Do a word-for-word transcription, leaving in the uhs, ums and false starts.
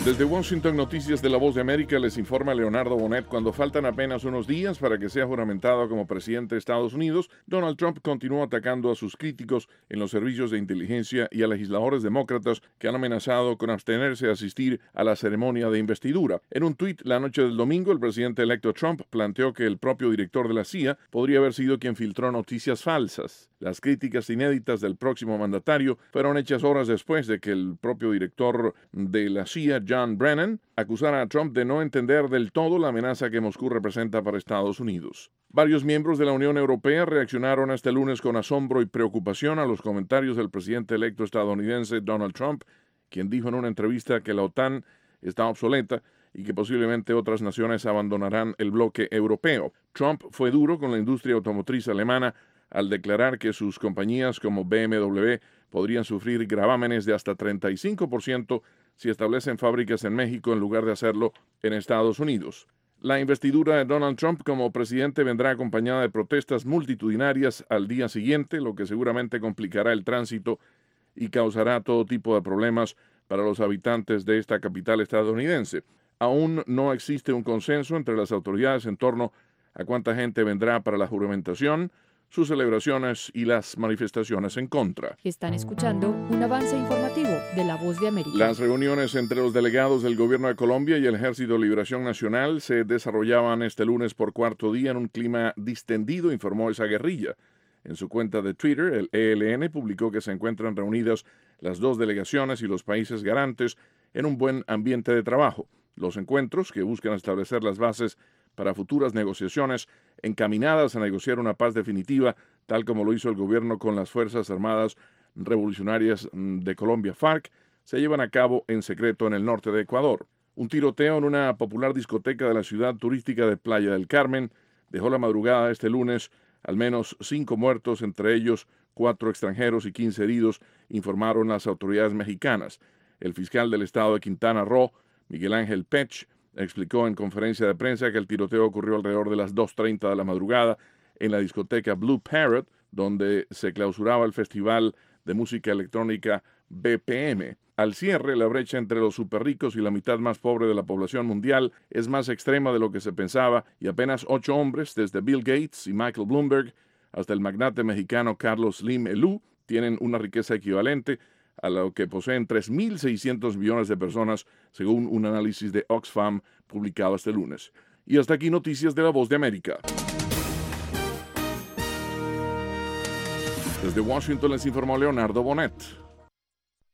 Desde Washington, Noticias de La Voz de América, les informa Leonardo Bonet. Cuando faltan apenas unos días para que sea juramentado como presidente de Estados Unidos, Donald Trump continuó atacando a sus críticos en los servicios de inteligencia y a legisladores demócratas que han amenazado con abstenerse de asistir a la ceremonia de investidura. En un tuit la noche del domingo, el presidente electo Trump planteó que el propio director de la C I A podría haber sido quien filtró noticias falsas. Las críticas inéditas del próximo mandatario fueron hechas horas después de que el propio director de la C I A, John Brennan, acusara a Trump de no entender del todo la amenaza que Moscú representa para Estados Unidos. Varios miembros de la Unión Europea reaccionaron este lunes con asombro y preocupación a los comentarios del presidente electo estadounidense Donald Trump, quien dijo en una entrevista que la OTAN está obsoleta y que posiblemente otras naciones abandonarán el bloque europeo. Trump fue duro con la industria automotriz alemana al declarar que sus compañías como B M W podrían sufrir gravámenes de hasta treinta y cinco por ciento si establecen fábricas en México en lugar de hacerlo en Estados Unidos. La investidura de Donald Trump como presidente vendrá acompañada de protestas multitudinarias al día siguiente, lo que seguramente complicará el tránsito y causará todo tipo de problemas para los habitantes de esta capital estadounidense. Aún no existe un consenso entre las autoridades en torno a cuánta gente vendrá para la juramentación, sus celebraciones y las manifestaciones en contra. Están escuchando un avance informativo de La Voz de América. Las reuniones entre los delegados del Gobierno de Colombia y el Ejército de Liberación Nacional se desarrollaban este lunes por cuarto día en un clima distendido, informó esa guerrilla. En su cuenta de Twitter, el E L N publicó que se encuentran reunidas las dos delegaciones y los países garantes en un buen ambiente de trabajo. Los encuentros, que buscan establecer las bases para futuras negociaciones encaminadas a negociar una paz definitiva, tal como lo hizo el gobierno con las Fuerzas Armadas Revolucionarias de Colombia, FARC, se llevan a cabo en secreto en el norte de Ecuador. Un tiroteo en una popular discoteca de la ciudad turística de Playa del Carmen dejó la madrugada de este lunes al menos cinco muertos, entre ellos cuatro extranjeros y quince heridos, informaron las autoridades mexicanas. El fiscal del estado de Quintana Roo, Miguel Ángel Pech, explicó en conferencia de prensa que el tiroteo ocurrió alrededor de las dos treinta de la madrugada en la discoteca Blue Parrot, donde se clausuraba el festival de música electrónica B P M. Al cierre, la brecha entre los superricos y la mitad más pobre de la población mundial es más extrema de lo que se pensaba y apenas ocho hombres, desde Bill Gates y Michael Bloomberg hasta el magnate mexicano Carlos Slim Elú, tienen una riqueza equivalente a lo que poseen tres mil seiscientos millones de personas, según un análisis de Oxfam publicado este lunes. Y hasta aquí Noticias de La Voz de América. Desde Washington les informó Leonardo Bonet.